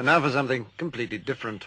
And now for something completely different.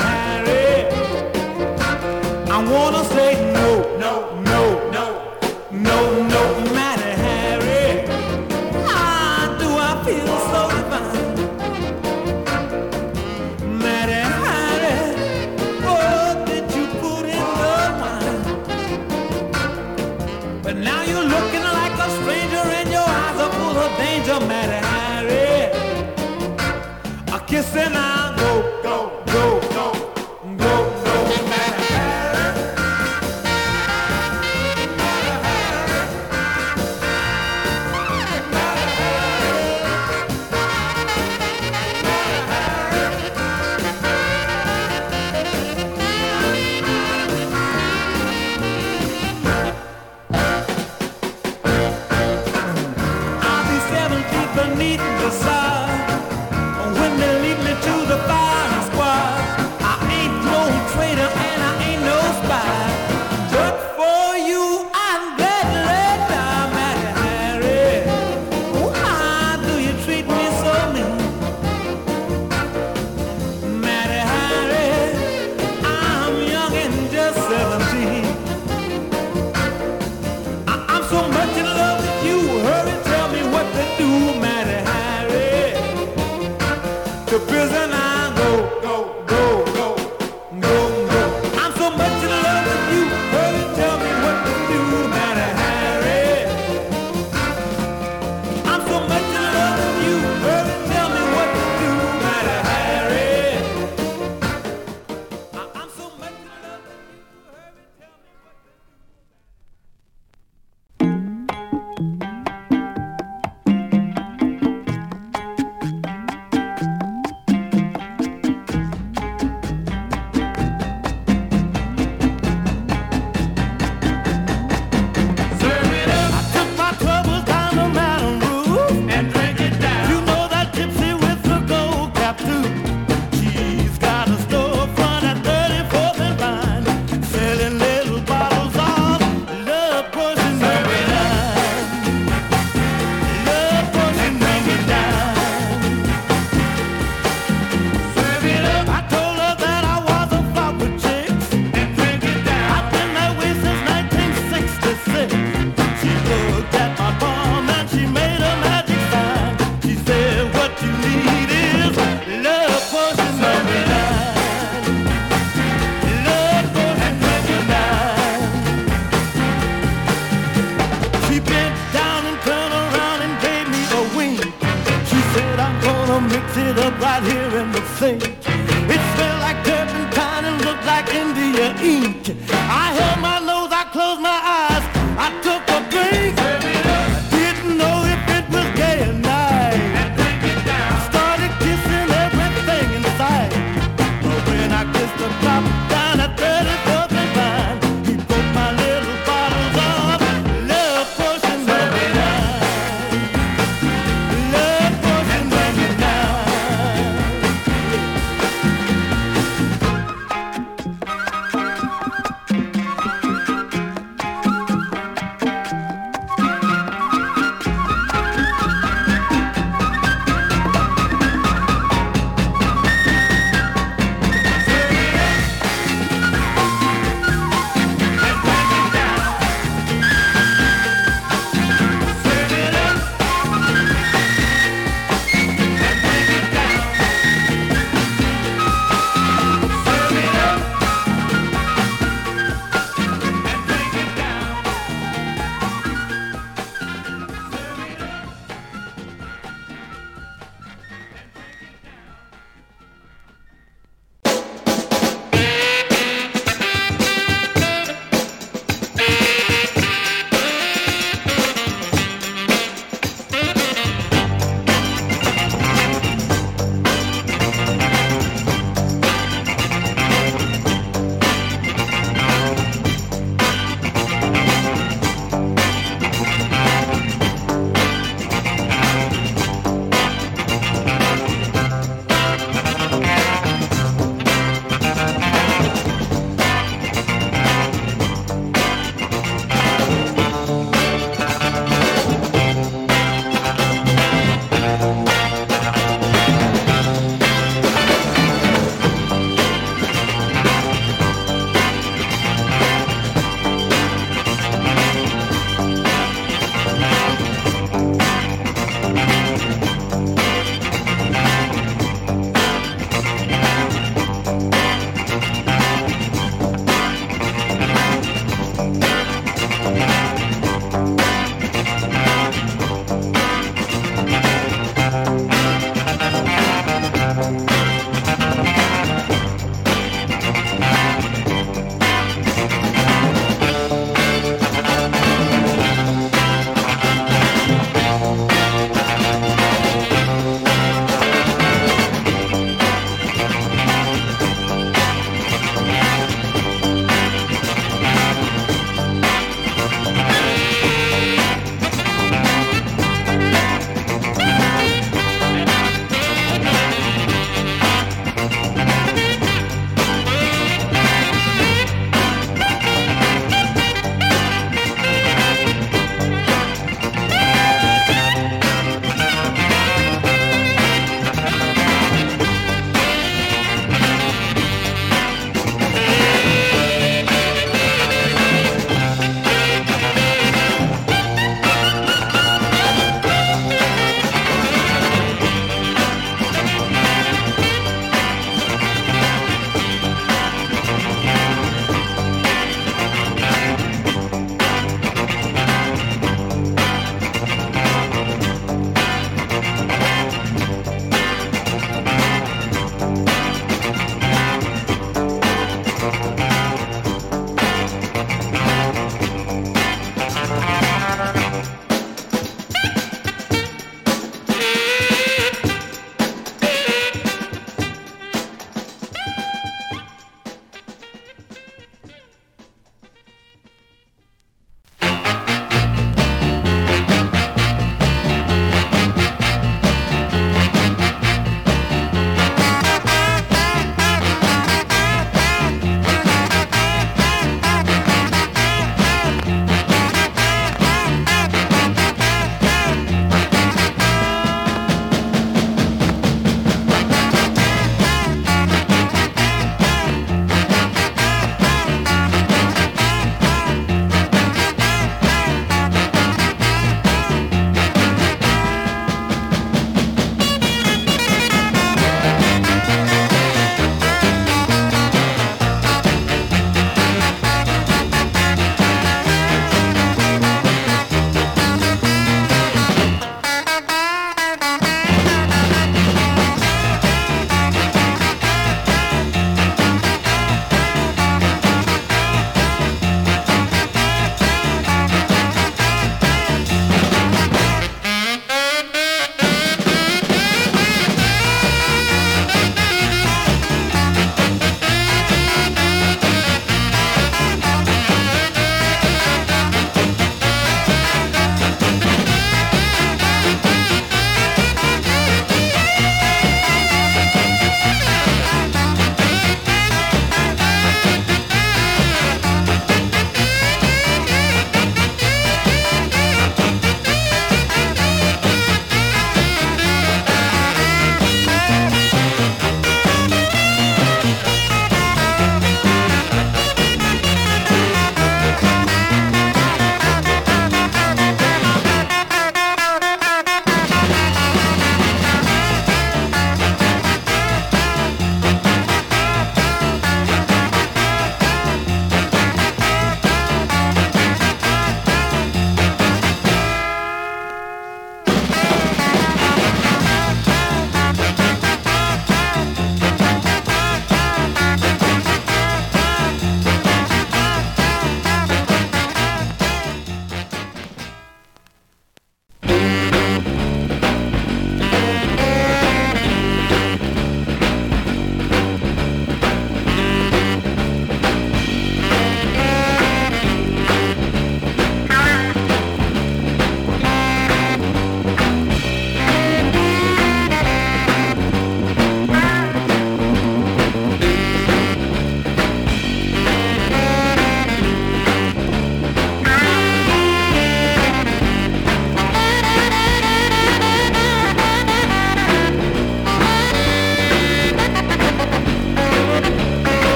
Harry. I wanna say no, no, no, no, no, no, Matty Harry. Ah, do I feel so divine? Matty Harry, what did you put in the wine? But now you're looking like a stranger and your eyes are full of danger, Matty Harry. A kiss and I'll go, go, go, go, go, go, Matty Harry. I'll be 7 feet beneath the sod when they lead me to the firing squad. I ain't no traitor and I ain't no spy, but for you I'm gladly die, Matty Harry. Oh, how do you treat me so mean, Matty Harry? I'm young and just 17. I'm so much in love with you. Hurry, tell me what to do, Matty Harry. To prison I go, go, go, go, go, go. I'm so much in love with you. Hurry, tell me what to do, Matty Harry. I'm so much in love with you. Hurry, tell me what to do, Matty Harry. I'm so much in love with you. Hurry, tell me what to do. I took my troubles down the mountain roof and drank it down. You know that gypsy with the gold cap too. She's got a storefront at 34th and Vine, selling little bottles of love potion number 9. Love potion number 9. Serve it up. I told her that I was a flop with chicks and drink it down. I've been that way since 1966. She looked at my palm and she made a magic sign. She said, what you need is love potion number 9. Love potion number 9. She bent down and turned around and gave me a wink. She said, I'm gonna mix it up right here in the sink. It smelled like turpentine and looked like India ink. I held my nose, I closed my eyes, I took a drink. Didn't know if it was day or night. Started kissing everything in sight. But when I kissed the top down at 34th and Vine, he broke my little bottles of love potion number 9. Love potion number 9.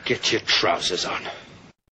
Get your trousers on.